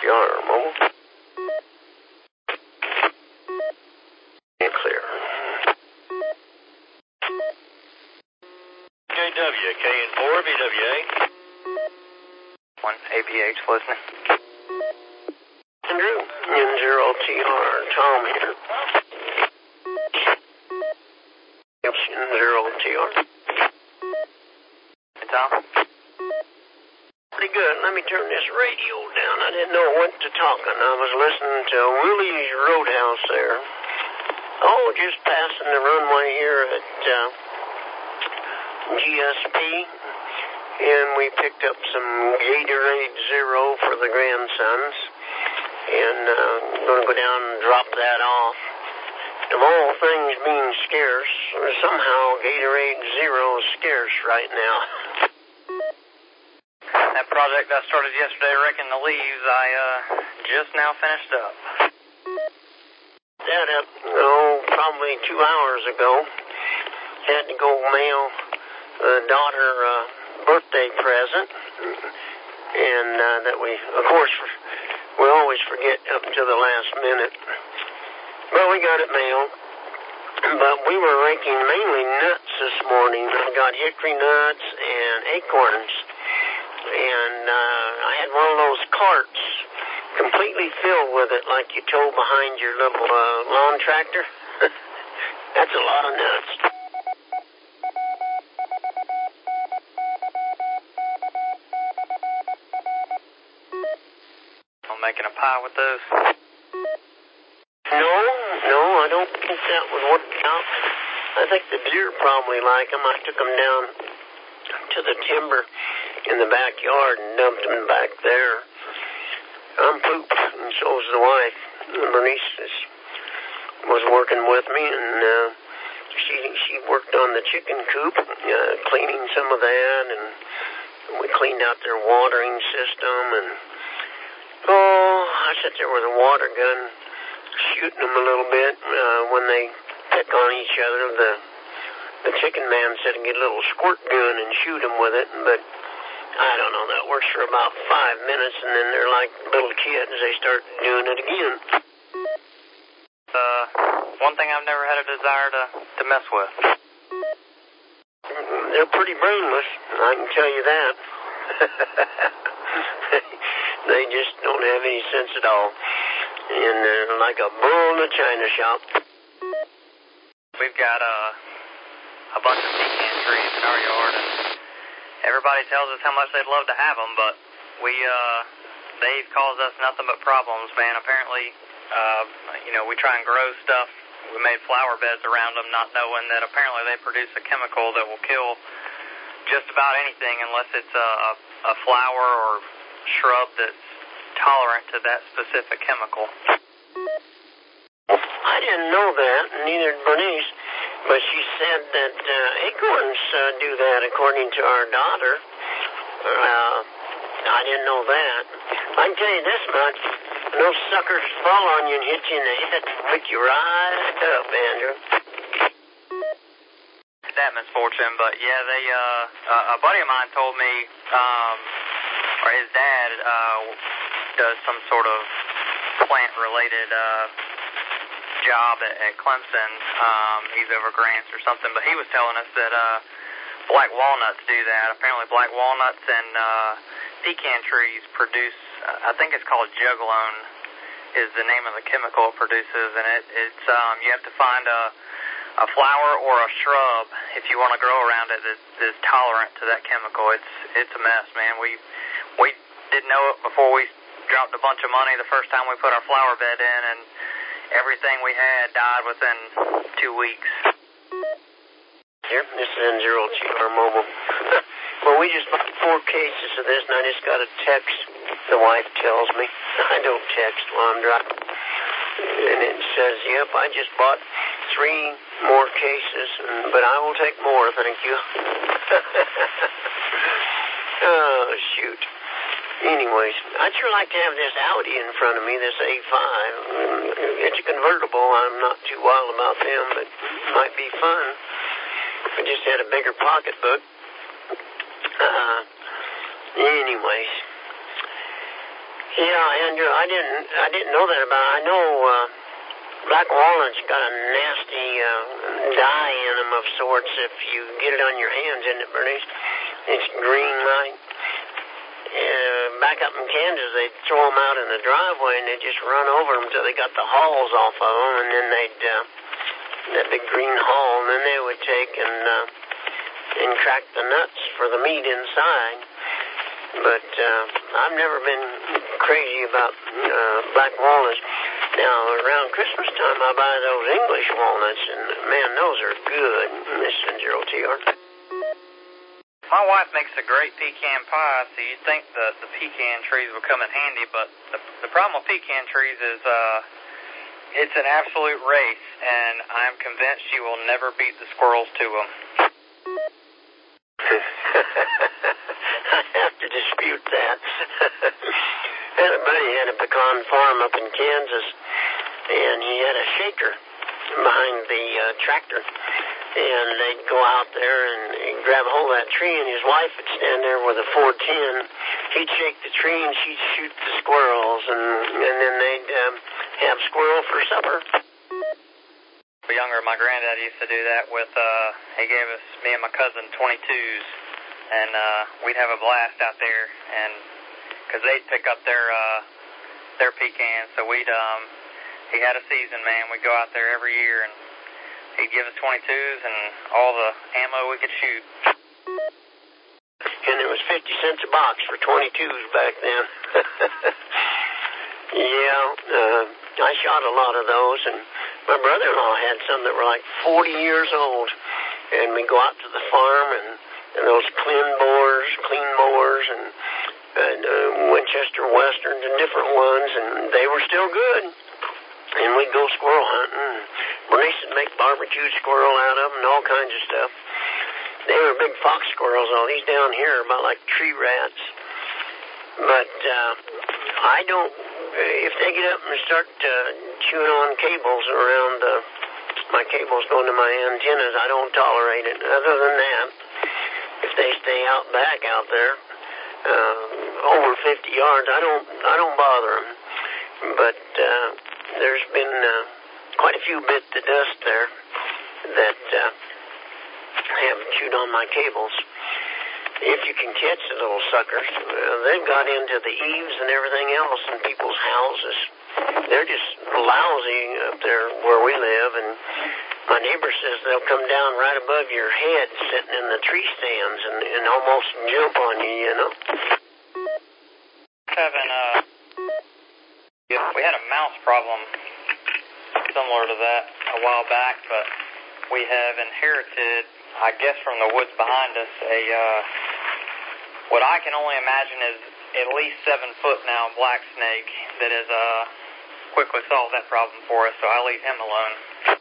GR Mobile. And clear. KW, KN4, VWA. 1 APH listening. Andrew, N0TR, Tom here. N0TR. Hey, Tom? Pretty good. Let me turn this radio down. I didn't know what to talk on. I was listening to Willie's Roadhouse there. Oh, just passing the runway here at GSP. And we picked up some Gatorade Zero for the grandsons. And I'm going to go down and drop that off. Of all things being scarce, somehow Gatorade Zero is scarce right now. That project I started yesterday, raking the leaves, I just now finished up. That up, probably 2 hours ago. Had to go mail the daughter birthday present. And that we, of course, we always forget up to the last minute. But we got it mailed. But we were raking mainly nuts this morning. I got hickory nuts and acorns. And I had one of those carts completely filled with it like you tow behind your little lawn tractor. That's a lot of nuts. I'm making a pie with those. No, I don't think that would work out. I think the deer probably like them. I took them down to the timber in the backyard and dumped them back there. I'm pooped, and so's the wife. Bernice was working with me, and she worked on the chicken coop, cleaning some of that, and we cleaned out their watering system, and I sat there with a water gun shooting them a little bit when they pick on each other. The chicken man said to get a little squirt gun and shoot them with it, but I don't know, that works for about 5 minutes, and then they're like little kids. They start doing it again. One thing I've never had a desire to mess with. They're pretty brainless, I can tell you that. They just don't have any sense at all. And they're like a bull in a china shop. We've got a bunch of pecan trees in our yard, and everybody tells us how much they'd love to have them, but they've caused us nothing but problems, man. Apparently, we try and grow stuff. We made flower beds around them, not knowing that apparently they produce a chemical that will kill just about anything unless it's a flower or shrub that's tolerant to that specific chemical. I didn't know that, neither did Bernice, but she said that acorns do that according to our daughter. I didn't know that. I can tell you this much, those suckers fall on you and hit you in the head and wake you right up, Andrew. That misfortune, but yeah, they a buddy of mine told me, or his dad does some sort of plant-related job at Clemson. He's over grants or something, but he was telling us that black walnuts do that. Apparently black walnuts and pecan trees produce, I think it's called juglone is the name of the chemical it produces, and it's you have to find a flower or a shrub if you want to grow around it that is tolerant to that chemical. It's a mess, man. We didn't know it before we dropped a bunch of money the first time we put our flower bed in, and everything we had died within 2 weeks. Here, this is N0TR Mobile. Well, we just bought 4 cases of this, and I just got a text. The wife tells me. I don't text while I'm driving. And it says, yep, I just bought 3 more cases, but I will take more, thank you. Oh, shoot. Anyways, I'd sure like to have this Audi in front of me, this A5. It's a convertible. I'm not too wild about them, but it might be fun. I just had a bigger pocketbook. Anyways. Yeah, Andrew, I didn't know that about it. I know black walnut's got a nasty dye in them of sorts if you get it on your hands, isn't it, Bernice? It's green light. Back up in Kansas, they'd throw them out in the driveway and they'd just run over them till they got the hulls off of them, and then they'd that big green hull, and then they would take and crack the nuts for the meat inside. But I've never been crazy about black walnuts. Now, around Christmas time, I buy those English walnuts, and man, those are good, Miss N0TR. My wife makes a great pecan pie, so you'd think that the pecan trees would come in handy, but the problem with pecan trees is it's an absolute race, and I'm convinced she will never beat the squirrels to them. I have to dispute that. I had a buddy had a pecan farm up in Kansas, and he had a shaker behind the tractor. And they'd go out there and grab a hold of that tree, and his wife would stand there with a 410. He'd shake the tree, and she'd shoot the squirrels, and then they'd have squirrel for supper. Younger, my granddad used to do that with, he gave us, me and my cousin, 22s, and we'd have a blast out there, and because they'd pick up their pecans, so he had a season, man. We'd go out there every year, and he'd give us 22s and all the ammo we could shoot. And it was 50 cents a box for 22s back then. Yeah, I shot a lot of those, and my brother-in-law had some that were like 40 years old. And we'd go out to the farm, and those clean mowers, and Winchester Westerns and different ones, and they were still good. And we'd go squirrel hunting, and Bernice would make barbecued squirrel out of them and all kinds of stuff. They were big fox squirrels, all these down here are about like tree rats. But I don't, if they get up and start chewing on cables around my cables going to my antennas, I don't tolerate it. Other than that, if they stay out back out there, over 50 yards, I don't bother them. But there's been quite a few bit to dust there that have chewed on my cables. If you can catch the little suckers, they've got into the eaves and everything else in people's houses. They're just lousy up there where we live, and my neighbor says they'll come down right above your head sitting in the tree stands and almost jump on you, you know. We had a mouse problem similar to that a while back, but we have inherited, I guess from the woods behind us, what I can only imagine is at least 7 foot now black snake that has quickly solved that problem for us, so I leave him alone.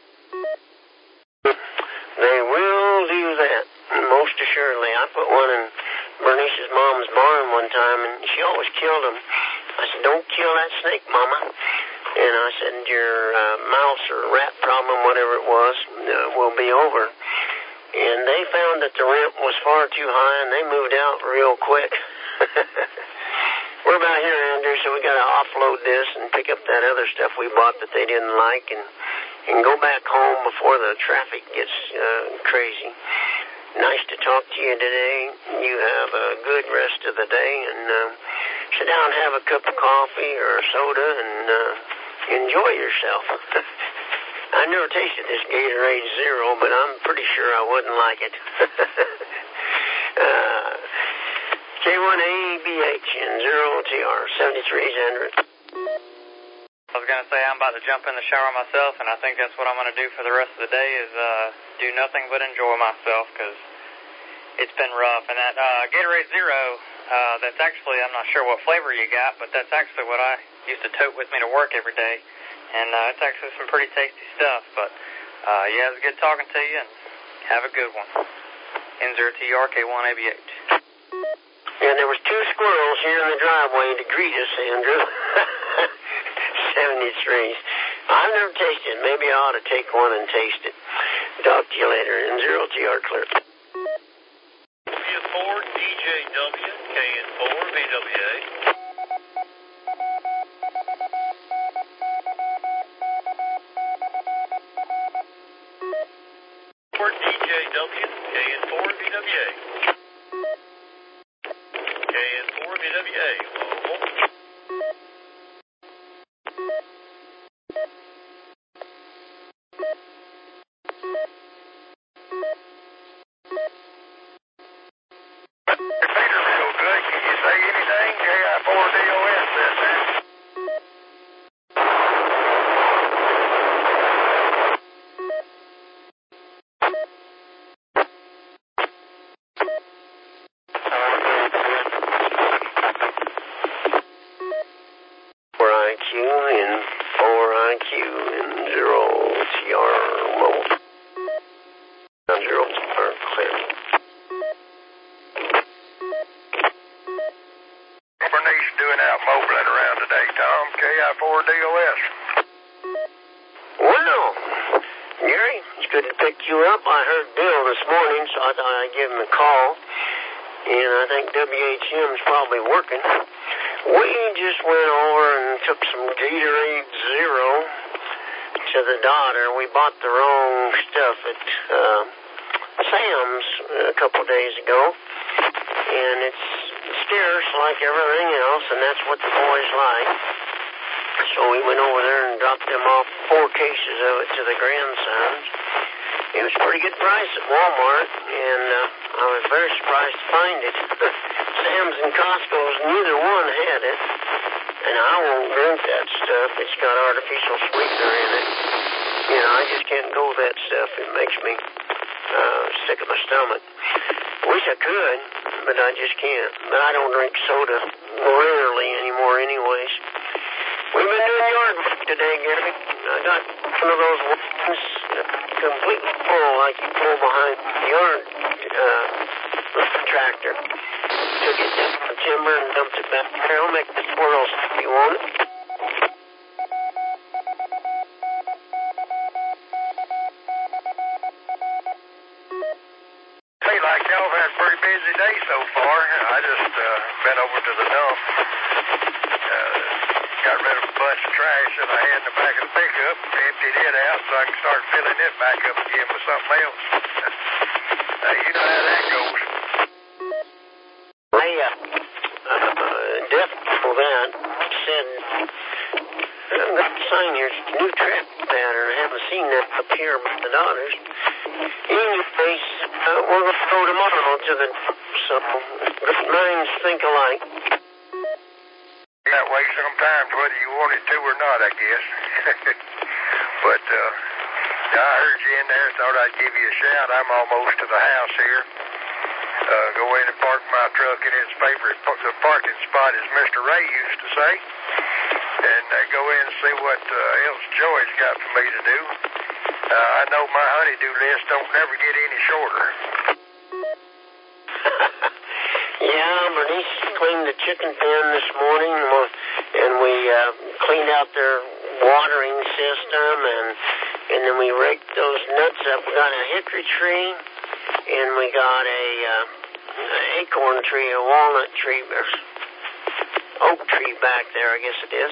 They will do that, most assuredly. I put one in Bernice's mom's barn one time, and she always killed them. I said, "Don't kill that snake, Mama." And I said, "Your mouse or rat problem, whatever it was, will be over." And they found that the rent was far too high, and they moved out real quick. We're about here, Andrew, so we got to offload this and pick up that other stuff we bought that they didn't like, and go back home before the traffic gets crazy. Nice to talk to you today. You have a good rest of the day, and sit down and have a cup of coffee or a soda and enjoy yourself. I never tasted this Gatorade Zero, but I'm pretty sure I wouldn't like it. K1ABH and 0TR, 7300. I was going to say I'm about to jump in the shower myself, and I think that's what I'm going to do for the rest of the day is do nothing but enjoy myself because it's been rough. And that Gatorade Zero, that's actually, I'm not sure what flavor you got, but that's actually what I used to tote with me to work every day. And it's actually some pretty tasty stuff. But, yeah, it was good talking to you, and have a good one. N0TR, K1ABH. And there was 2 squirrels here in the driveway to greet us, Andrew. 73s. I've never tasted it. Maybe I ought to take one and taste it. Talk to you later. N0TR clear. Ford DJW, KN4, VWA. IQ and 4 IQ and 0 TR mobile. 0 TR clear. Bernice doing out mobiling around today, Tom. KI4DOS. Well, Gary, it's good to pick you up. I heard Bill this morning, so I thought I'd give him a call. And I think WHM's probably working. We just went over and took some Gatorade Zero to the daughter. We bought the wrong stuff at Sam's a couple days ago. And it's scarce like everything else, and that's what the boys like. So we went over there and dropped them off 4 cases of it to the grandsons. It was a pretty good price at Walmart, and I was very surprised to find it. Sam's and Costco's, neither one had it, and I won't drink that stuff. It's got artificial sweetener in it. You know, I just can't go with that stuff. It makes me sick of my stomach. Wish I could, but I just can't. But I don't drink soda rarely anymore anyways. We've been doing yard work today, Gary. I got one of those ones completely full like you pull behind the yard tractor. Took it down the timber and dumped it back there. I'll make the squirrels if you want it. Hey, like y'all had a pretty busy day so far. I just been over to the dump. Got rid of a bunch of trash that I had in the back of the pickup, emptied it out so I can start filling it back up again with something else. You know how that goes. I definitely know that. Said, I've got to sign your new trap pattern. I haven't seen that up here by the daughters. Anyways, we're going to go tomorrow to the so great minds think alike. That way sometimes, whether you want it to or not, I guess. But I heard you in there, thought I'd give you a shout. I'm almost to the house here. Go in and park my truck in its favorite parking spot, as Mr. Ray used to say. And go in and see what else Joey's got for me to do. I know my honey-do list don't never get any shorter. Yeah, Bernice cleaned the chicken pen this morning, and we cleaned out their watering system, and then we raked those nuts up. We got a hickory tree, and we got a acorn tree, a walnut tree, or oak tree back there, I guess it is.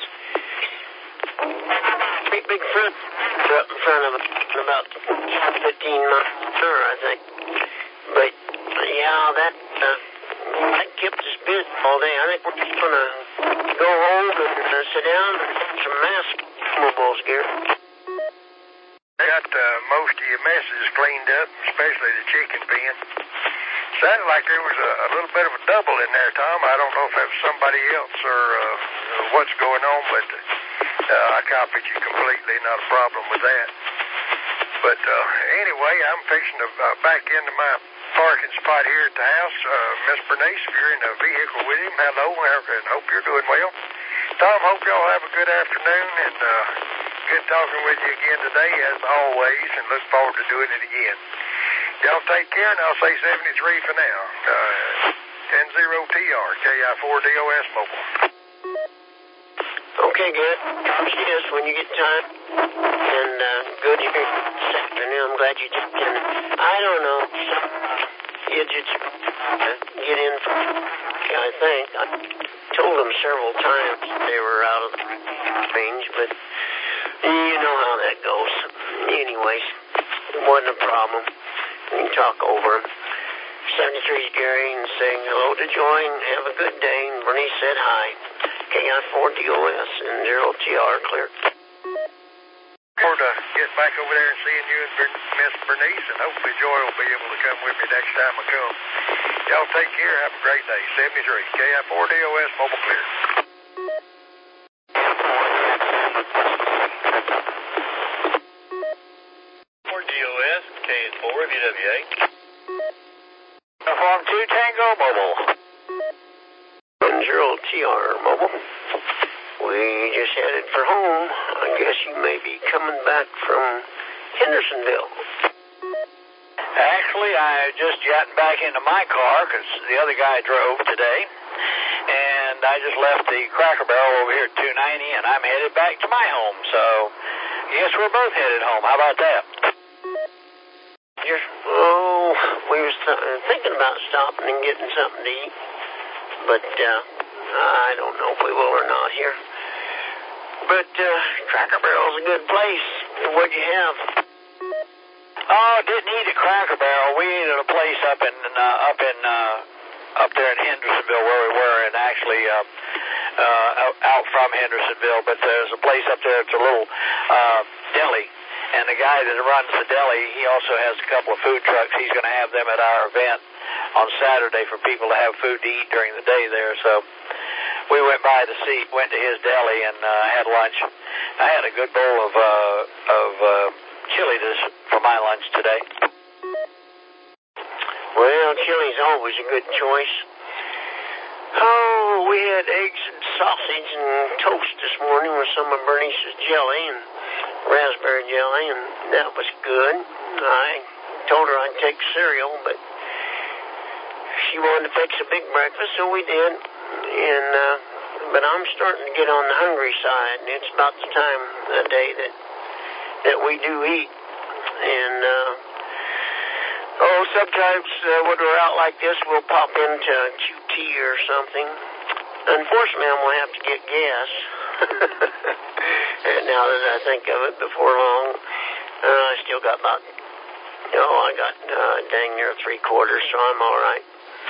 Big fruit up in front of it, about 15 miles an hour, I think. But yeah, that kept us busy all day. I think we're just going to go home and sit down and have some massables, Gary. I got most of your messes cleaned up, especially the chicken pen. Sounded like there was a little bit of a double in there, Tom. I don't know if that was somebody else or what's going on, but I copied you completely, not a problem with that. But anyway, I'm fixing to back into my parking spot here at the house. Miss Bernice, if you're in a vehicle with him, hello, and hope you're doing well. Tom, hope y'all have a good afternoon, and good talking with you again today, as always, and look forward to doing it again. Y'all take care, and I'll say 73 for now. 10-0-TR, KI4DOS mobile. Okay, good. See us when you get time. And good to hear you this afternoon. I'm glad you jumped in. I don't know. Some idiots get in from I think. I told them several times they were out of the range, but you know how that goes. Anyways, it wasn't a problem. We can talk over them. 73's Gary and saying hello to Joy and have a good day. And Bernice said hi. KI4DOS and 0TR clear. Forward to get back over there and seeing you and Miss Bernice, and hopefully Joy will be able to come with me next time I come. Y'all take care. Have a great day. 73 KI4DOS mobile clear. DOS, KN4, VWA. Farm 2 Tango mobile. 0TR mobile. We just headed for home. I guess you may be coming back from Hendersonville. Actually, I just gotten back into my car because the other guy drove today. And I just left the Cracker Barrel over here at 290, and I'm headed back to my home. So, yes, we're both headed home. How about that? We was thinking about stopping and getting something to eat. But I don't know if we will or not here. But Cracker Barrel's a good place. What'd you have? Oh, didn't eat at Cracker Barrel. We ate at a place up there in Hendersonville where we were, and actually out from Hendersonville. But there's a place up there. It's a little deli, and the guy that runs the deli, he also has a couple of food trucks. He's going to have them at our event on Saturday for people to have food to eat during the day there. So we went to his deli and had lunch. I had a good bowl of chili for my lunch today. Well, chili's always a good choice. Oh, we had eggs and sausage and toast this morning with some of Bernice's jelly and raspberry jelly, and that was good. I told her I'd take cereal, but she wanted to fix a big breakfast, so we did. And but I'm starting to get on the hungry side, and it's about the time of the day that we do eat. And sometimes when we're out like this, we'll pop into QT or something. Unfortunately, I'm gonna have to get gas. And now that I think of it, before long, I still got about, I got dang near 3/4, so I'm all right.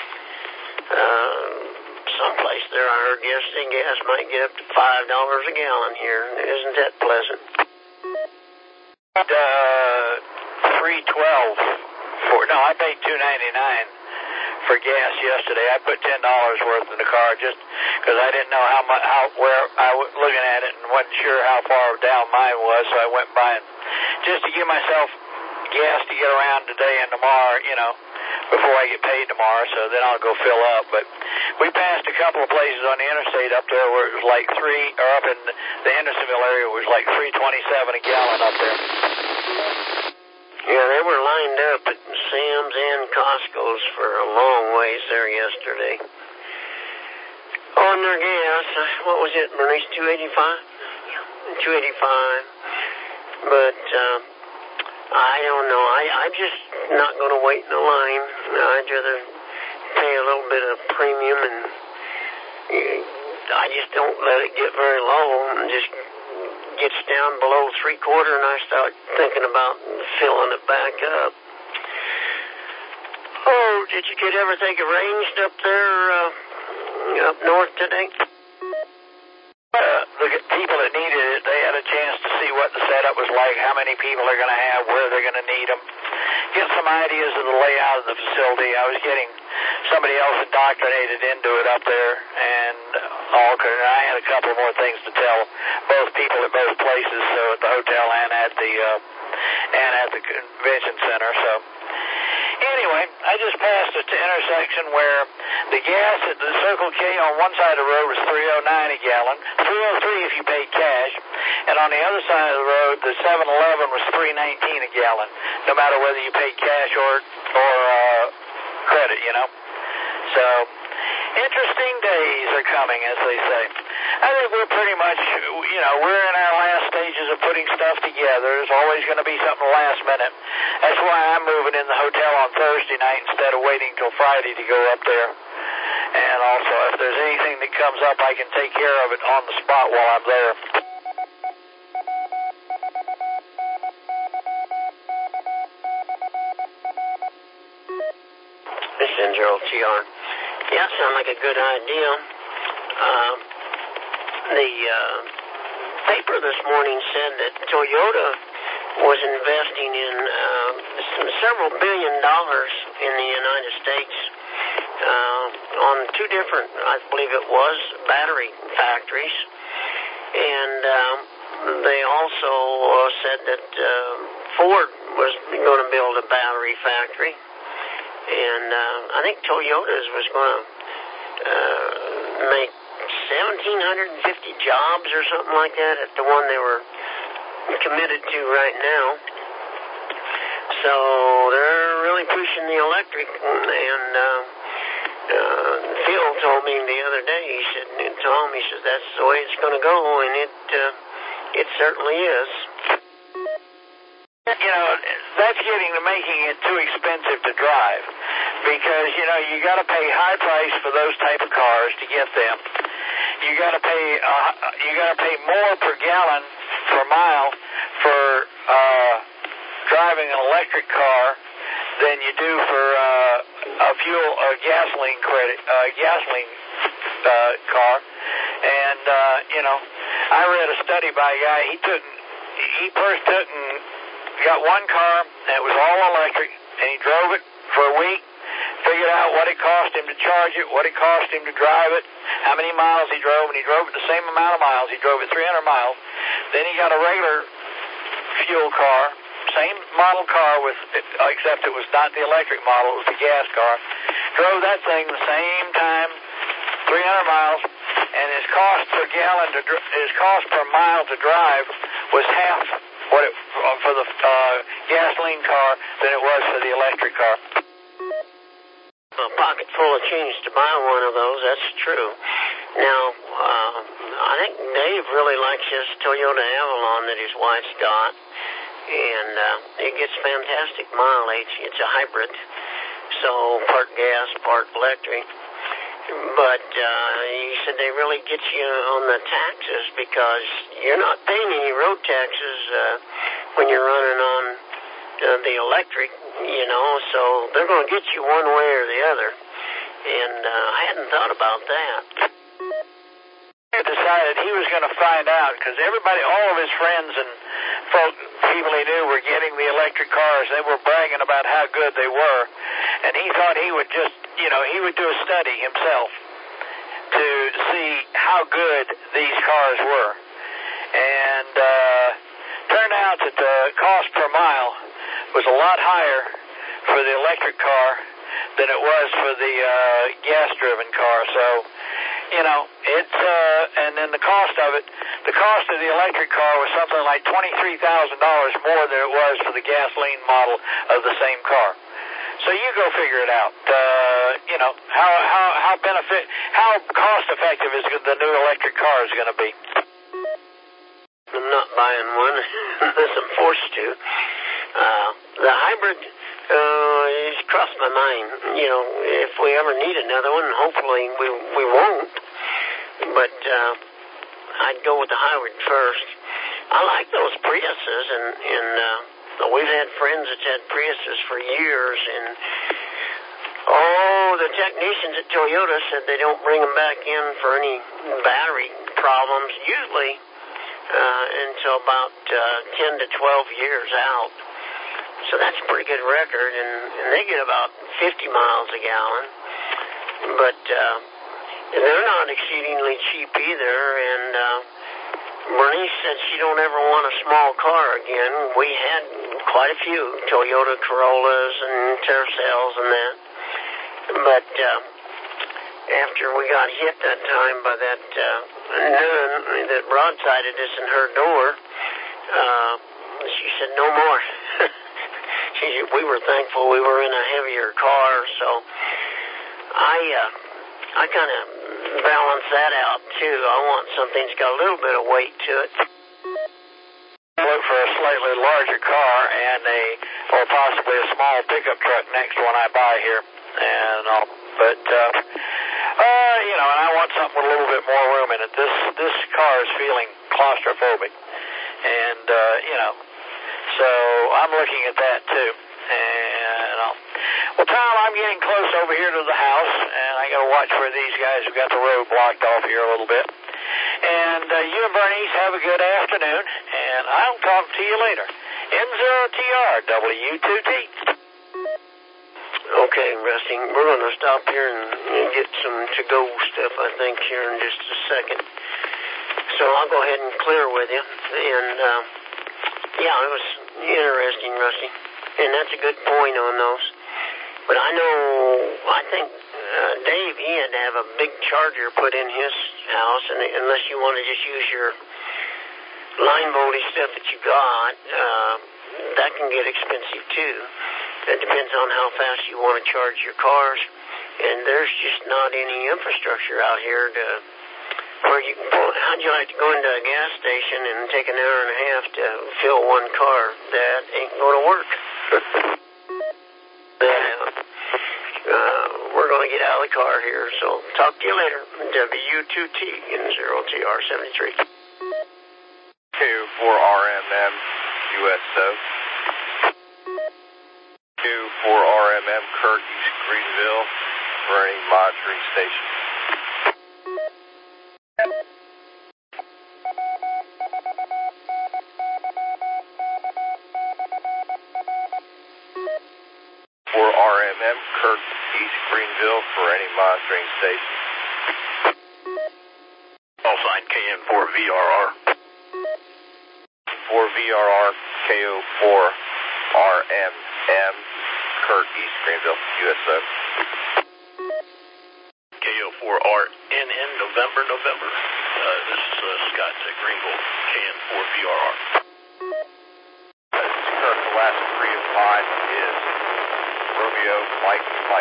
Someplace there I heard yesterday, gas might get up to $5 a gallon here. Isn't that pleasant? $3.12 I paid $2.99 for gas yesterday. I put $10 worth in the car just because I didn't know where I was looking at it and wasn't sure how far down mine was, so I went by and just to give myself gas to get around today and tomorrow, before I get paid tomorrow, so then I'll go fill up. But we passed a couple of places on the interstate up there where it was like up in the Hendersonville area, it was like $3.27 a gallon up there. Yeah, they were lined up at Sam's and Costco's for a long ways there yesterday. On their gas, what was it, Bernice, $2.85? Yeah. $2.85. But I don't know. I'm just not going to wait in the line. I'd rather pay a little bit of premium, and I just don't let it get very low and just gets down below 3/4, and I start thinking about filling it back up. Oh, did you get everything arranged up there, up north today? The people that needed it, they had a chance to see what the setup was like, how many people are going to have, where they're going to need them, get some ideas of the layout of the facility. I was getting somebody else indoctrinated into it up there, and I had a couple more things to tell both people at both places, so at the hotel and at the convention center. So anyway, I just passed an intersection where the gas at the Circle K on one side of the road was $3.09 a gallon, $3.03 if you paid cash, and on the other side of the road, the 7-Eleven was $3.19 a gallon, no matter whether you paid cash or credit, So, interesting days are coming, as they say. I think we're pretty much, we're in our last stages of putting stuff together. There's always going to be something last minute. That's why I'm moving in the hotel on Thursday night instead of waiting till Friday to go up there. And also, if there's anything that comes up, I can take care of it on the spot while I'm there. This is Gerald TR. Yeah, sounds like a good idea. The paper this morning said that Toyota was investing in several $1 billion in the United States on 2 different, I believe it was, battery factories. And they also said that Ford was going to build a battery factory. And I think Toyota's was going to make 1,750 jobs or something like that at the one they were committed to right now. So they're really pushing the electric, and Phil told me the other day, he said, Tom, he says, that's the way it's going to go, and it certainly is. You know, that's making it too expensive to drive, because, you know, you got to pay high price for those type of cars to get them. You got to pay more per gallon per mile for driving an electric car than you do for a gasoline car. And you know, I read a study by a guy. He first took and got one car that was all electric, and he drove it for a week, figured out what it cost him to charge it, what it cost him to drive it, how many miles he drove, and he drove it the same amount of miles. He drove it 300 miles. Then he got a regular fuel car, same model car, except it was not the electric model, it was the gas car. Drove that thing the same time, 300 miles, and his cost per mile to drive was half what it for the gasoline car than it was for the electric car. A pocket full of change to buy one of those, that's true. Now, I think Dave really likes his Toyota Avalon that his wife's got, and it gets fantastic mileage. It's a hybrid, so part gas, part electric. But he said they really get you on the taxes, because you're not paying any road taxes when you're running on the electric, you know, so they're going to get you one way or the other. And I hadn't thought about that. He decided he was going to find out, because all of his friends and people he knew were getting the electric cars. They were bragging about how good they were. And he thought he would just, you know, he would do a study himself to see how good these cars were. And turned out that the cost per mile was a lot higher for the electric car than it was for the gas-driven car. So, you know, and then the cost of the electric car was something like $23,000 more than it was for the gasoline model of the same car. So you go figure it out. You know, how cost effective is the new electric car is going to be. I'm not buying one unless I'm forced to. The hybrid has crossed my mind. You know, if we ever need another one, hopefully we won't. But I'd go with the hybrid first. I like those Priuses, and we've had friends that's had Priuses for years, and the technicians at Toyota said they don't bring them back in for any battery problems, usually until about 10 to 12 years out. So that's a pretty good record, and they get about 50 miles a gallon. But they're not exceedingly cheap either, and Bernice said she don't ever want a small car again. We had quite a few Toyota Corollas and Tercels and that. But after we got hit that time by that nun that broadsided us in her door, she said no more. We were thankful we were in a heavier car, so I kind of balance that out too. I want something that's got a little bit of weight to it. Look for a slightly larger car or possibly a small pickup truck next one I buy here, you know, and I want something with a little bit more room in it. This car is feeling claustrophobic, and you know, so I'm looking at that too. Well, Tom, I'm getting close over here to the house, and I got to watch for these guys who got the road blocked off here a little bit. And you and Bernice have a good afternoon, and I'll talk to you later. N0TR, W2T. Okay, Rusty, we're going to stop here and get some to-go stuff, I think, here in just a second. So I'll go ahead and clear with you. And, yeah, it was interesting, Rusty. And that's a good point on those. But I think Dave, he had to have a big charger put in his house, and unless you want to just use your line voltage stuff that you got, that can get expensive too. It depends on how fast you want to charge your cars, and there's just not any infrastructure out here to where you can pull. How'd you like to go into a gas station and take an hour and a half to fill one car? That ain't going to work. We're going to get out of the car here, so talk to you later. W2T in 0TR73. Q4RMM USO. Q4RMM Kirk East Greenville for any monitoring station. For RMM Kirk East Greenville for any monitoring station. Call sign KN4VRR. 4VRR KO4RMM Kirk East Greenville USO. KO4RNN November. This is Scott at Greenville KN4VRR. This is Kirk. The last 3 of 5 is Romeo Mike.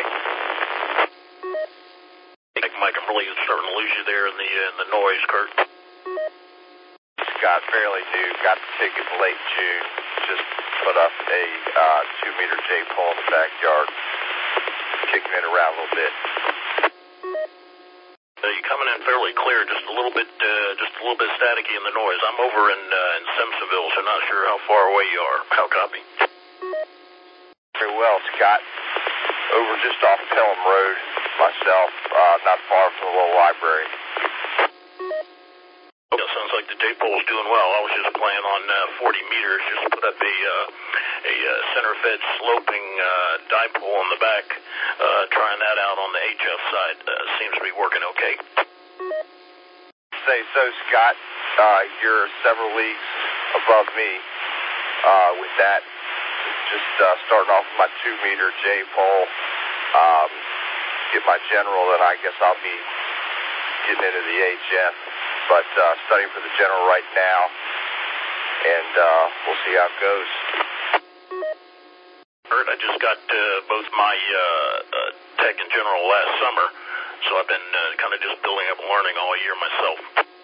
Mike, I'm really starting to lose you there in the noise, Kurt. Scott, fairly new. Got the ticket late June. Just put up a 2-meter J-pole in the backyard. Kicking it around a little bit. You're coming in fairly clear. Just a little bit staticky in the noise. I'm over in Simpsonville, so not sure how far away you are. How copy? Very well, Scott. Over just off Pelham Road, myself, not far from the little library. Yeah, sounds like the J-pole's doing well. I was just playing on 40 meters, just put up a center-fed sloping dipole on the back, trying that out on the HF side. Seems to be working okay. Say so, Scott. You're several leagues above me with that. Just starting off with my 2-meter J-pole. Get my general, then I guess I'll be getting into the HF. But studying for the general right now, and we'll see how it goes. Kurt, I just got both my tech and general last summer, so I've been kind of just building up learning all year myself.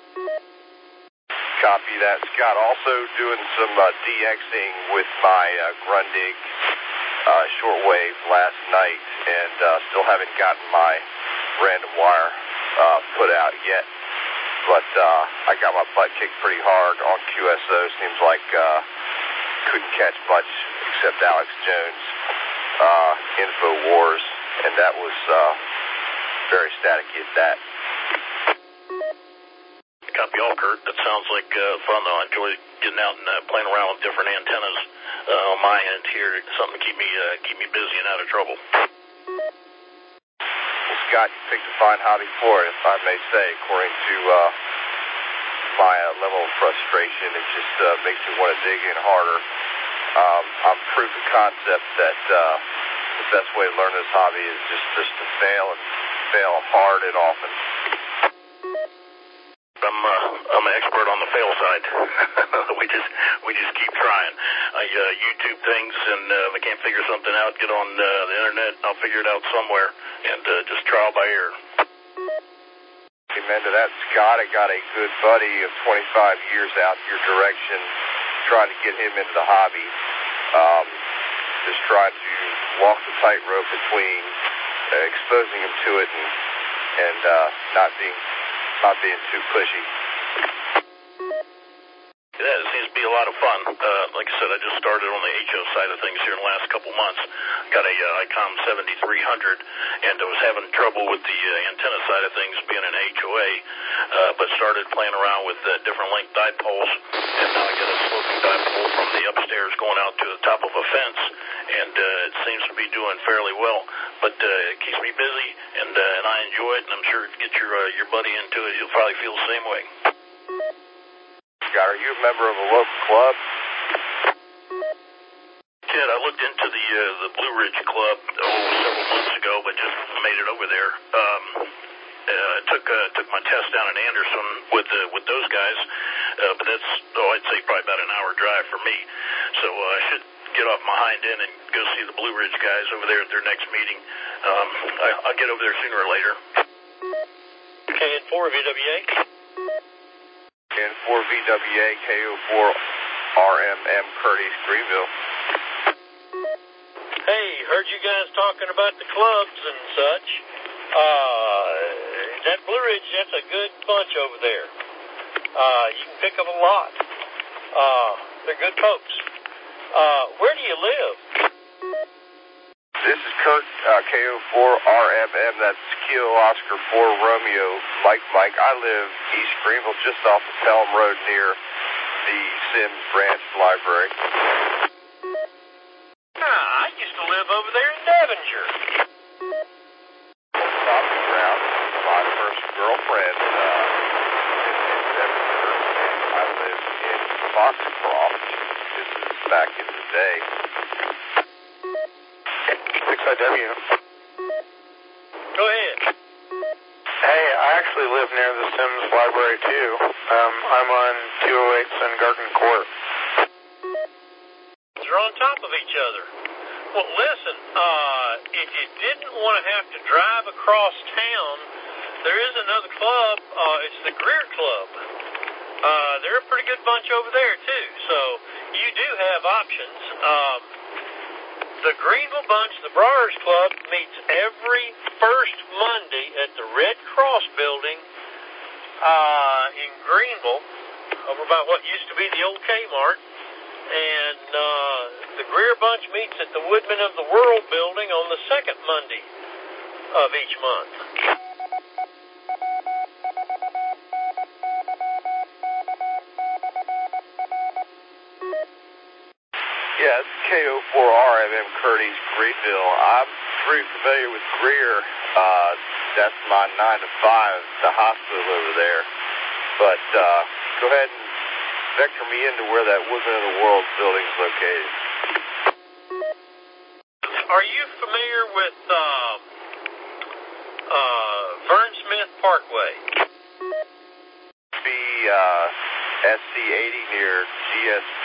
Copy that, Scott. Also doing some DXing with my Grundig shortwave last night, and still haven't gotten my random wire put out yet. But I got my butt kicked pretty hard on QSO. Seems like couldn't catch much except Alex Jones' Info Wars, and that was very staticky at that. Copy all, Kurt. That sounds like fun, though. I enjoy getting out and playing around with different antennas on my end here. Something to keep me busy and out of trouble. Scott, you picked a fine hobby for it, if I may say, according to my level of frustration. It just makes me want to dig in harder. I'm proof of concept that the best way to learn this hobby is just to fail, and fail hard and often. I'm an expert on the fail side. we just keep trying. I YouTube things, and if I can't figure something out, get on the internet, and I'll figure it out somewhere, and just trial by ear. Amen to that, Scott. I got a good buddy of 25 years out your direction, trying to get him into the hobby. Just trying to walk the tightrope between exposing him to it and not being too pushy. Yeah, it seems to be a lot of fun. Like I said, I just started on the HO side of things here in the last couple months. Got a ICOM 7300, and I was having trouble with the antenna side of things being an HOA, but started playing around with different length dipoles, and now I got a sloping dipole from the upstairs going out to the top of a fence, and it seems to be doing fairly well. But it keeps me busy, and I enjoy it, and I'm sure to get your buddy into it, you'll probably feel the same way. Scott, are you a member of a local club? Ted, I looked into the Blue Ridge Club several months ago, but just made it over there. took my test down in Anderson with those guys, but that's I'd say probably about an hour drive for me. So I should get off my hind end and go see the Blue Ridge guys over there at their next meeting. I'll get over there sooner or later. KN4 VWA. KN4 VWA, KO4 RMM Curtis, Greenville. Hey, heard you guys talking about the clubs and such. That Blue Ridge, that's a good bunch over there. You can pick up a lot. They're good folks. Where do you live? This is Kurt, KO4 RMM, that's Kilo Oscar 4 Romeo Mike. I live East Greenville, just off of Pelham Road near the Sims Branch Library. I used to live over there in Davinger. Stomping ground, my first girlfriend in Davinger, and I lived in Foxcroft. This is back in the day. 6IW. Go ahead. Hey, I actually live near the Sims Library too. I'm on 208 Sun Garden Court. They're on top of each other. Well, listen, if you didn't want to have to drive across town, there is another club. It's the Greer Club. They're a pretty good bunch over there too, so you do have options. The Greenville bunch, the Brars Club, meets every first Monday at the Red Cross building in Greenville, over by what used to be the old Kmart. And the Greer bunch meets at the Woodman of the World building on the second Monday of each month. Yeah, it's KO4 RMM Curtis, Greenville. I'm pretty familiar with Greer. That's my 9 to 5, the hospital over there. But go ahead and vector me into where that Woodman of the World building is located. Are you familiar with Vern Smith Parkway? Be SC80 near GSP.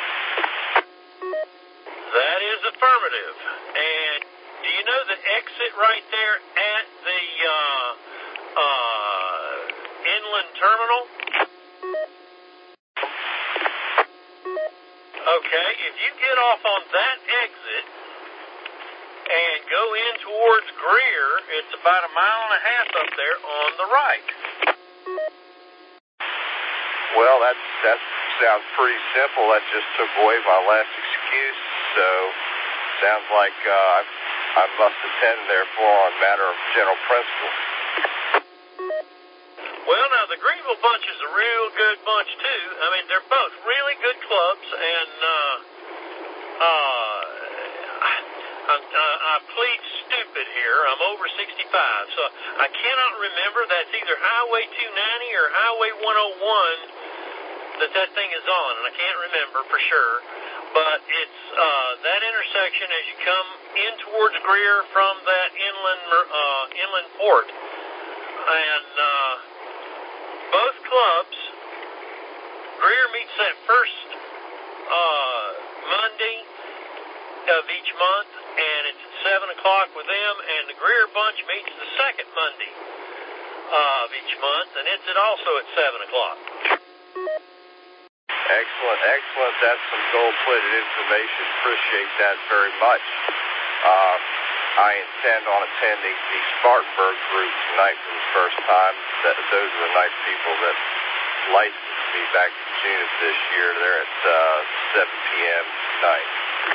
That is affirmative. And do you know the exit right there at the inland terminal? Okay, if you get off on that exit and go in towards Greer, it's about 1.5 miles up there on the right. Well, that sounds pretty simple. That just took away my last excuse. So, sounds like I must attend, therefore, on matter of general principle. Well, now, the Greenville bunch is a real good bunch, too. I mean, they're both really good clubs, and I plead stupid here. I'm over 65, so I cannot remember. That's either Highway 290 or Highway 101 that thing is on, and I can't remember for sure. But it's that intersection as you come in towards Greer from that inland port. And both clubs, Greer meets that first Monday of each month, and it's at 7 o'clock with them, and the Greer bunch meets the second Monday of each month, and it's also at 7 o'clock. Excellent. That's some gold-plated information. Appreciate that very much. I intend on attending the Spartanburg group tonight for the first time. Those are the nice people that licensed me back in June of this year. They're at 7 p.m. tonight.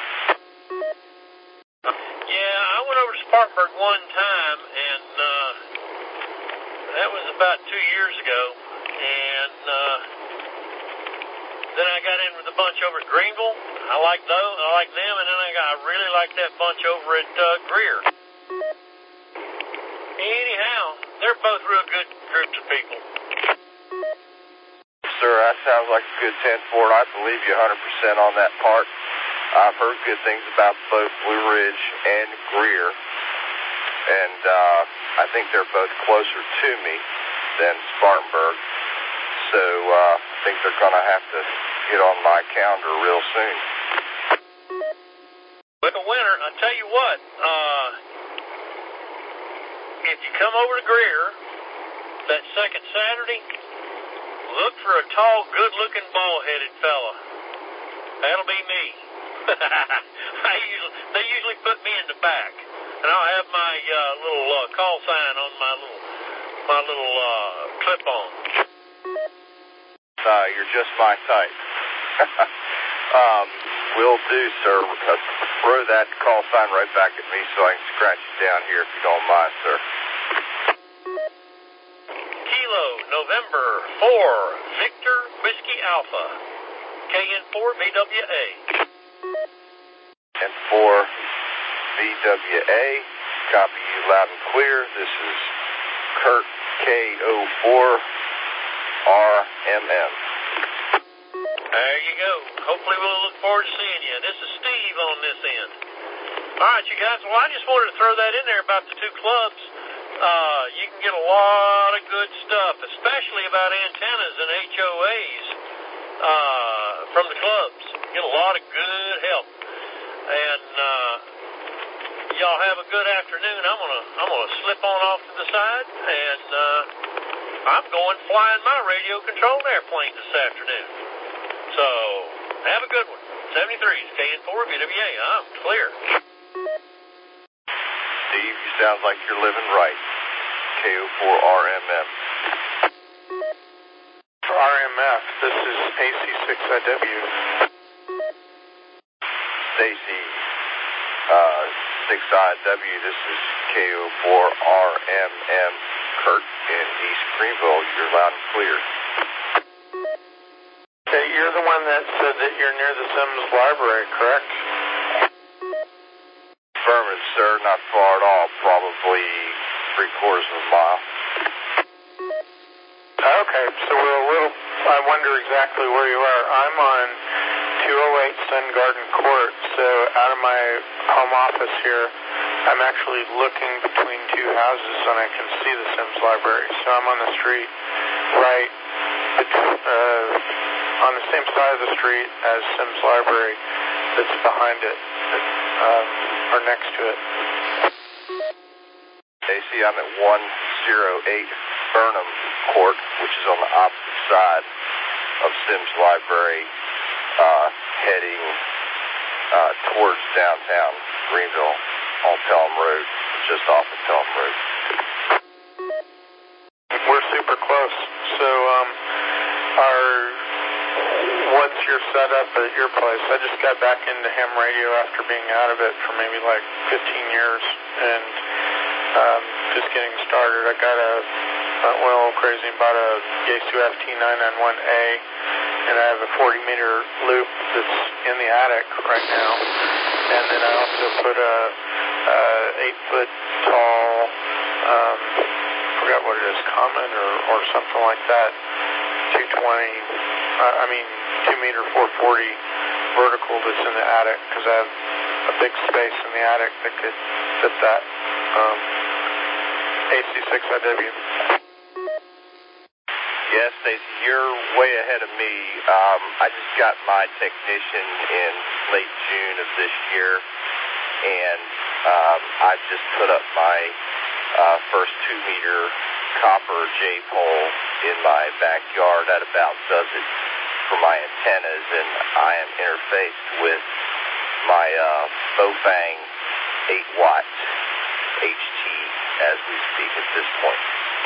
Yeah, I went over to Spartanburg one time, and that was about 2 years ago. And then I got in with a bunch over at Greenville. I like them, and then I really like that bunch over at Greer. Anyhow, they're both real good groups of people. Sir, that sounds like a good 10-4, and I believe you 100% on that part. I've heard good things about both Blue Ridge and Greer, and I think they're both closer to me than Spartanburg. So I think they're going to have to get on my calendar real soon. With the winter, I tell you what, if you come over to Greer that second Saturday, look for a tall, good-looking, bald-headed fella. That'll be me. They usually put me in the back, and I'll have my little call sign on my little clip-on. You're just my type. Will do, sir. Throw that call sign right back at me so I can scratch it down here if you don't mind, sir. Kilo, November 4, Victor Whiskey Alpha, KN4VWA. And 4VWA, copy you loud and clear. This is Kurt, KO4RMM. There you go. Hopefully we'll look forward to seeing you. This is Steve on this end. All right, you guys. Well, I just wanted to throw that in there about the two clubs. You can get a lot of good stuff, especially about antennas and HOAs from the clubs. Get a lot of good help. And y'all have a good afternoon. I'm gonna slip on off to the side, and I'm going flying my radio controlled airplane this afternoon. So, have a good one. 73's KN4VWA. I'm clear. Steve, you sound like you're living right. KO4RMM. For RMF, this is AC6IW. Stacy, 6IW, this is KO4RMM. Kurt in East Greenville, you're loud and clear. Okay, you're the one that said that you're near the Sims Library, correct? Affirmative, sir, not far at all, probably 3/4 of a mile. Okay, so we're a little, I wonder exactly where you are. I'm on 208 Sun Garden Court, so out of my home office here, I'm actually looking between two houses and I can see the Sims Library. So I'm on the street right on the same side of the street as Sims Library that's behind it, or next to it. AC, I'm at 108 Burnham Court, which is on the opposite side of Sims Library, heading towards downtown Greenville on Pelham Road, just off of Pelham Road. We're super close. So, what's your setup at your place? I just got back into ham radio after being out of it for maybe like 15 years, and just getting started. I got went a little crazy and bought a Yaesu FT991A, and I have a 40-meter loop that's in the attic right now. And then I also put a 8-foot tall, forgot what it is, Comet or something like that, 2-meter 440 vertical that's in the attic, because I have a big space in the attic that could fit that. AC6IW. Yes, Stacy, you're way ahead of me. I just got my technician in late June of this year, and I've just put up my first 2-meter copper J-pole in my backyard. That about does it for my antennas, and I am interfaced with my Bofang 8-watt HT as we speak at this point.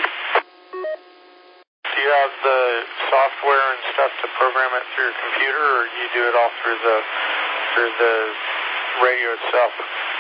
Do you have the software and stuff to program it through your computer, or you do it all through the radio itself?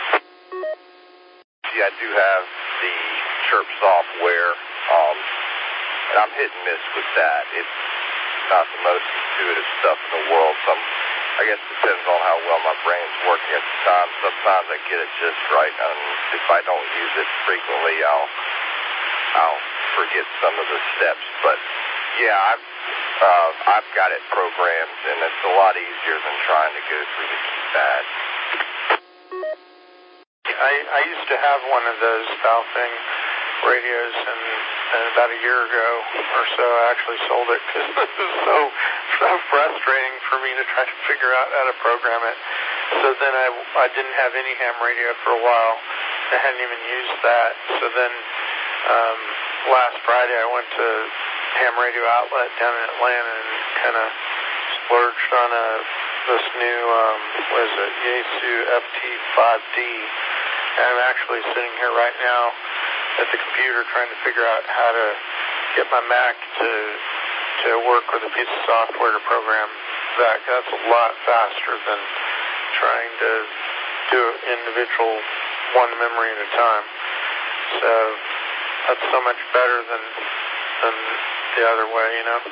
Yeah, I do have the Chirp software, and I'm hit and miss with that. It's not the most intuitive stuff in the world. I guess it depends on how well my brain's working at the time. Sometimes I get it just right, and if I don't use it frequently, I'll forget some of the steps. But yeah, I've got it programmed, and it's a lot easier than trying to go through the keypad. I used to have one of those Baofeng radios, and about a year ago or so I actually sold it because it was so frustrating for me to try to figure out how to program it. So then I didn't have any ham radio for a while. I hadn't even used that. So then last Friday I went to Ham Radio Outlet down in Atlanta and kind of splurged on this new Yaesu FT5D. And I'm actually sitting here right now at the computer trying to figure out how to get my Mac to work with a piece of software to program that. That's a lot faster than trying to do individual one memory at a time. So that's so much better than the other way, you know.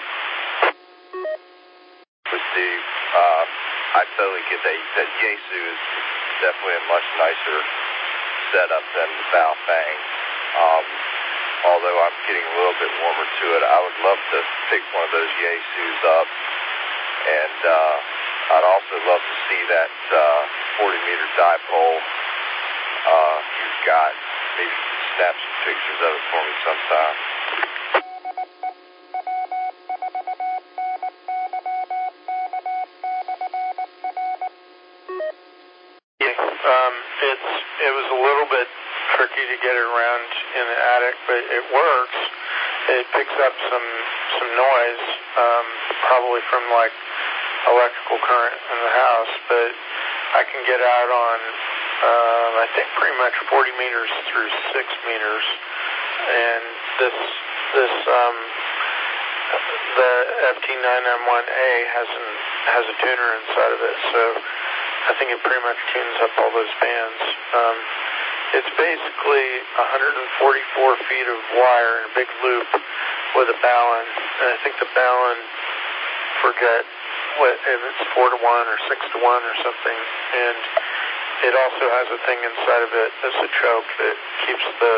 With Steve, I totally get that Yaesu is definitely a much nicer setup than the Baofeng. Although I'm getting a little bit warmer to it, I would love to pick one of those Yaesus up, and I'd also love to see that 40-meter dipole you've got. Maybe you can snap some pictures of it for me sometime. It was a little bit tricky to get it around in the attic, but it works. It picks up some noise, probably from like electrical current in the house, but I can get out on I think pretty much 40 meters through 6 meters, and the FT991A has a tuner inside of it, so I think it pretty much tunes up all those bands. It's basically 144 feet of wire in a big loop with a ballon, and I think the ballon, forget what if it's 4-to-1 or 6-to-1 or something, and it also has a thing inside of it that's a choke that keeps the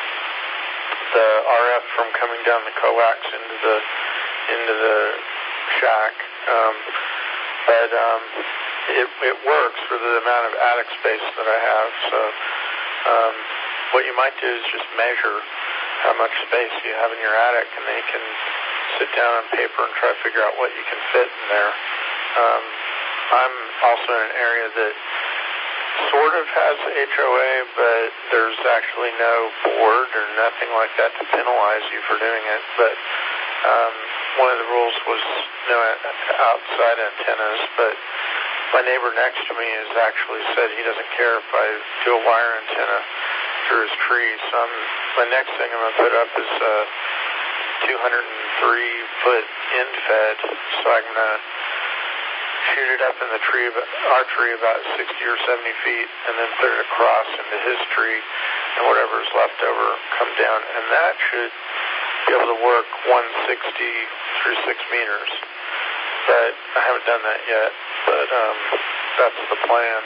RF from coming down the coax into the shack. But it works for the amount of attic space that I have. So what you might do is just measure how much space you have in your attic, and then you can sit down on paper and try to figure out what you can fit in there. I'm also in an area that sort of has HOA, but there's actually no board or nothing like that to penalize you for doing it. But one of the rules was no outside antennas, but my neighbor next to me has actually said he doesn't care if I do a wire antenna through his tree. So my next thing I'm going to put up is a 203-foot end fed, so I'm going to shoot it up in the tree, our tree, about 60 or 70 feet, and then put it across into his tree, and whatever's left over come down, and that should be able to work 160 through 6 meters. But I haven't done that yet, but that's the plan.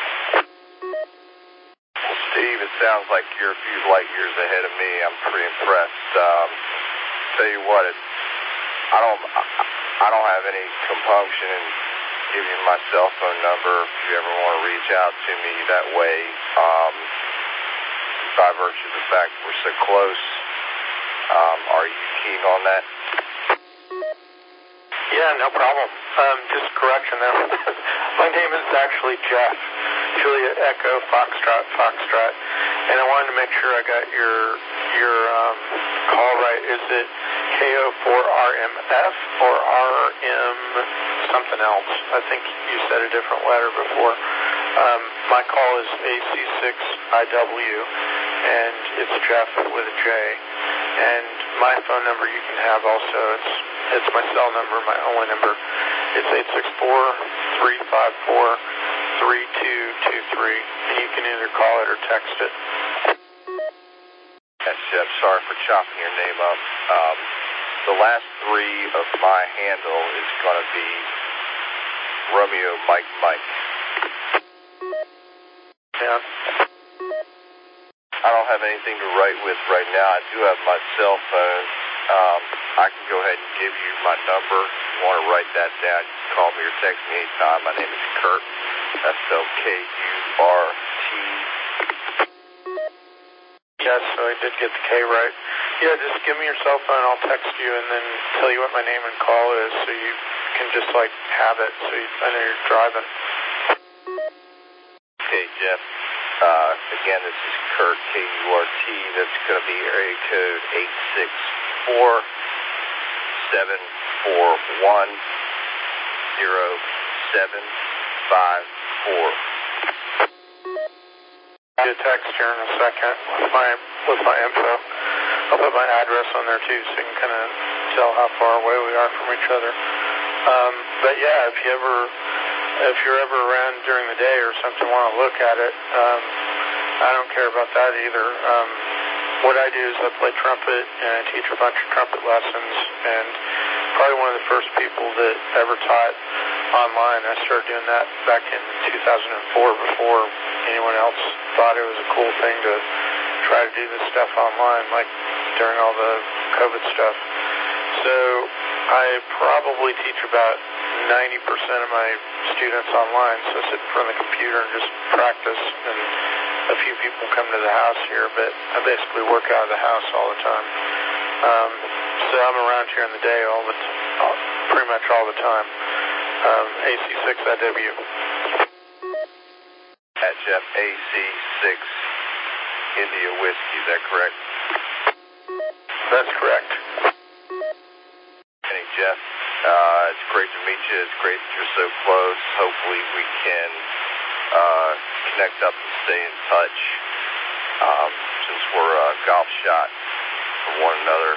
Well, Steve, it sounds like you're a few light years ahead of me. I'm pretty impressed. Tell you what, I don't have any compunction in giving you my cell phone number if you ever want to reach out to me that way. By virtue of the fact we're so close, are you keen on that? Yeah, no problem. Just a correction there. My name is actually Jeff, Juliet Echo Foxtrot, and I wanted to make sure I got your call right. Is it KO4RMF or RM something else? I think you said a different letter before. My call is AC6IW, and it's Jeff with a J. And my phone number you can have also. It's my cell number, my only number. It's 864-354-3223, and you can either call it or text it. Yes, Jeff. Sorry for chopping your name up. The last 3 of my handle is going to be Romeo Mike Mike. Yeah. I don't have anything to write with right now. I do have my cell phone. I can go ahead and give you my number. If you want to write that down, you can call me or text me anytime. My name is Kurt. That's spelled K-U-R-T. Yes, so I did get the K right. Yeah, just give me your cell phone. I'll text you and then tell you what my name and call is so you can just, like, have it so I know you're driving. Okay, Jeff. Again, this is Kurt, KURT. That's going to be area code 864-741-0754. I'll get a text here in a second with my info. I'll put my address on there too, so you can kind of tell how far away we are from each other. But yeah, if you're ever around during the day or something, want to look at it, I don't care about that either. What I do is I play trumpet and I teach a bunch of trumpet lessons, and probably one of the first people that ever taught online. I started doing that back in 2004 before anyone else thought it was a cool thing to try to do this stuff online, like during all the COVID stuff. So I probably teach about 90% of my students online, so I sit in front of the computer and just practice, and a few people come to the house here, but I basically work out of the house all the time. So I'm around here in the day pretty much all the time. AC6IW. At Jeff, AC6 India Whiskey, is that correct? That's correct. Hey, Jeff. It's great to meet you. It's great that you're so close. Hopefully we can connect up and stay in touch since we're a golf shot from one another.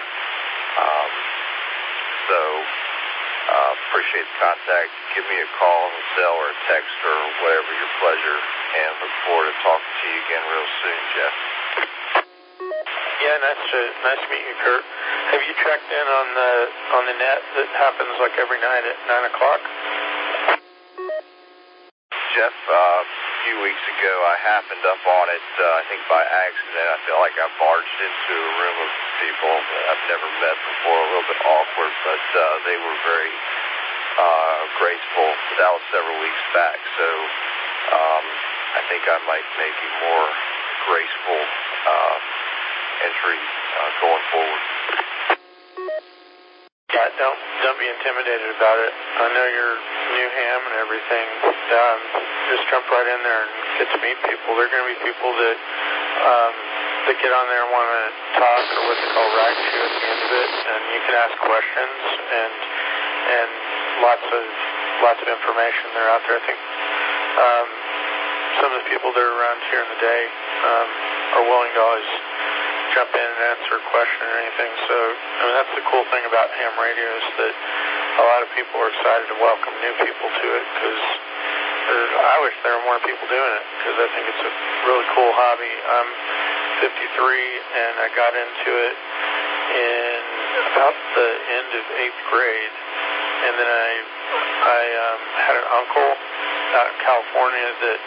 So appreciate the contact. Give me a call on the cell or a text or whatever your pleasure, and look forward to talking to you again real soon, Jeff. Yeah, nice to meet you, Kurt. Have you checked in on the net that happens like every night at 9 o'clock? Jeff, a few weeks ago I happened up on it, I think by accident. I feel like I barged into a room of people that I've never met before, a little bit awkward, but they were very graceful. That was several weeks back, so I think I might make a more graceful entry going forward. Yeah, don't be intimidated about it. I know you're new ham and everything. Just jump right in there and get to meet people. There are going to be people that get on there and want to talk, or what they call rag chew at the end of it, and you can ask questions and lots of information that are out there. I think some of the people that are around here in the day are willing to always jump in and answer a question or anything. So that's the cool thing about ham radio, is that a lot of people are excited to welcome new people to it, because I wish there were more people doing it, because I think it's a really cool hobby. I'm 53 and I got into it in about the end of 8th grade, and then I had an uncle out in California that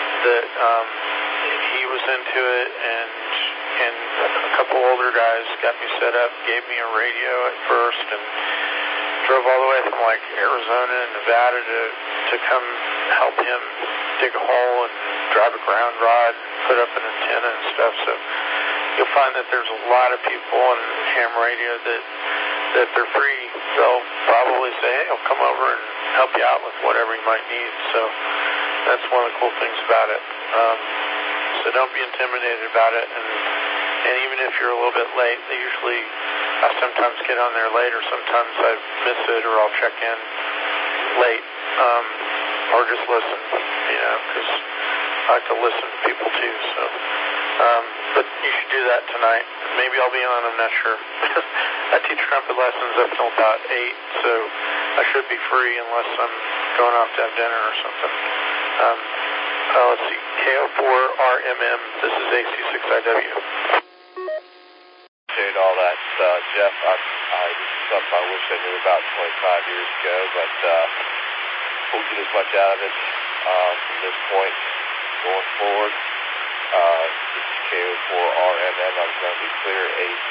he was into it, and a couple older guys got me set up, gave me a radio at first, and drove all the way from like Arizona and Nevada to come help him dig a hole and drive a ground rod, put up an antenna and stuff. So you'll find that there's a lot of people on ham radio that they're free. They'll probably say, hey, I'll come over and help you out with whatever you might need. So that's one of the cool things about it. So don't be intimidated about it, and even if you're a little bit late, I sometimes get on there late, or sometimes I miss it, or I'll check in late, or just listen, because I like to listen to people too. So, but you should do that tonight. Maybe I'll be on, I'm not sure. I teach trumpet lessons up until about 8, so I should be free unless I'm going off to have dinner or something. Let's see, KO4RMM, this is AC6IW. Appreciate all that, Jeff. This is something I wish I knew about 25 years ago, but we'll get as much out of it from this point going forward. This is KO4RMM. I'm going to be clear,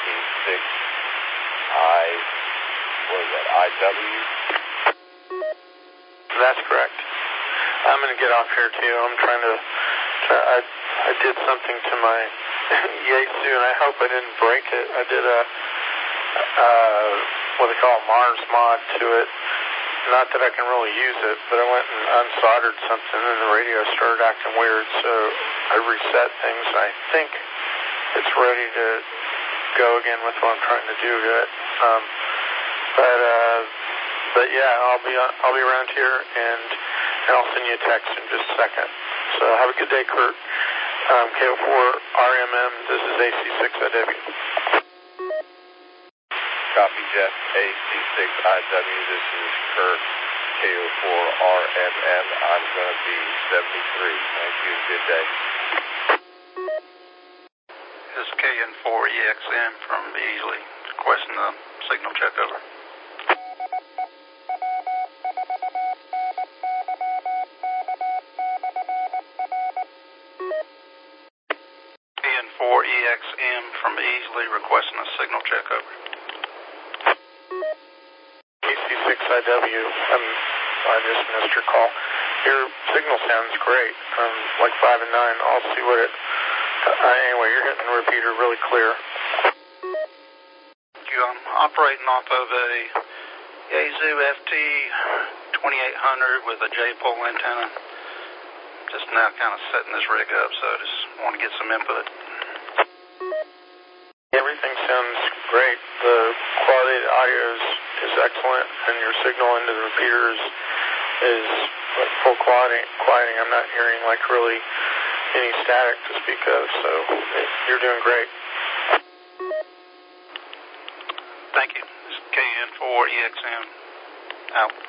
AC6IW. That's correct. I'm going to get off here too. I'm trying to. I did something to my Yaesu, and I hope I didn't break it. I did a, what they call a Mars mod to it. Not that I can really use it, but I went and unsoldered something and the radio started acting weird, so I reset things. I think it's ready to go again with what I'm trying to do to it. But yeah, I'll be around here and I'll send you a text in just a second. So have a good day, Kurt. KO4RMM, this is AC6IW. Copy, Jeff. AC6IW, this is Kurt. KO4RMM, I'm going to be 73. Thank you. Good day. This is KN4EXM from Beasley, requesting a signal check over. KN4EXM from Beasley, requesting a signal check over. AC6IW, I just missed your call. Your signal sounds great, like 5 and 9. I'll see what it... anyway, you're hitting the repeater really clear. I'm operating off of a Yaesu FT2800 with a J-pole antenna. Just now kind of setting this rig up, so I just want to get some input. Everything sounds great. The quality of the audio is excellent, and your signal into the repeaters is like full quieting. I'm not hearing like really any static to speak of, so you're doing great. Thank you. This is KN4EXM out.